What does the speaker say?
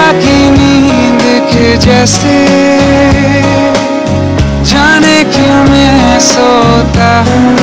की नींद के जैसे, जाने क्यों मैं सोता हूँ।